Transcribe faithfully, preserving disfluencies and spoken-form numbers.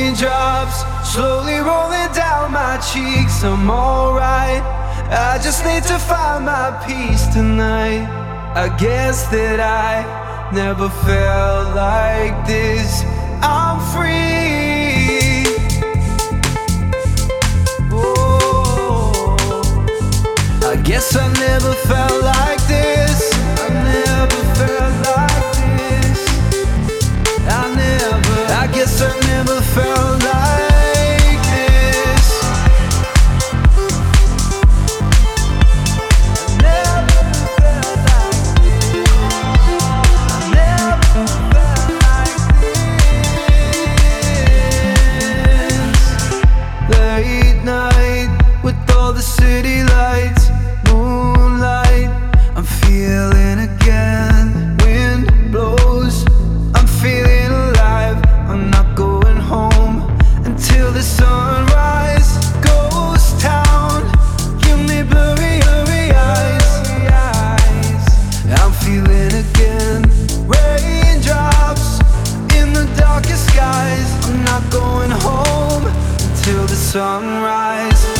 Raindrops slowly rolling down my cheeks. I'm alright, I just need to find my peace tonight. I guess that I never felt like this. I'm free. Oh, I guess I never felt like this. I never felt like this. I never, I guess I never felt like this. I never felt like this. I never felt like this. Late night with all the city lights, moonlight, I'm feeling again. Wind blows, I'm feeling alive. I'm not going home until the sunrise. Ghost town, give me blurry, blurry eyes. I'm feeling again. Raindrops in the darkest skies. I'm not going home until the sunrise.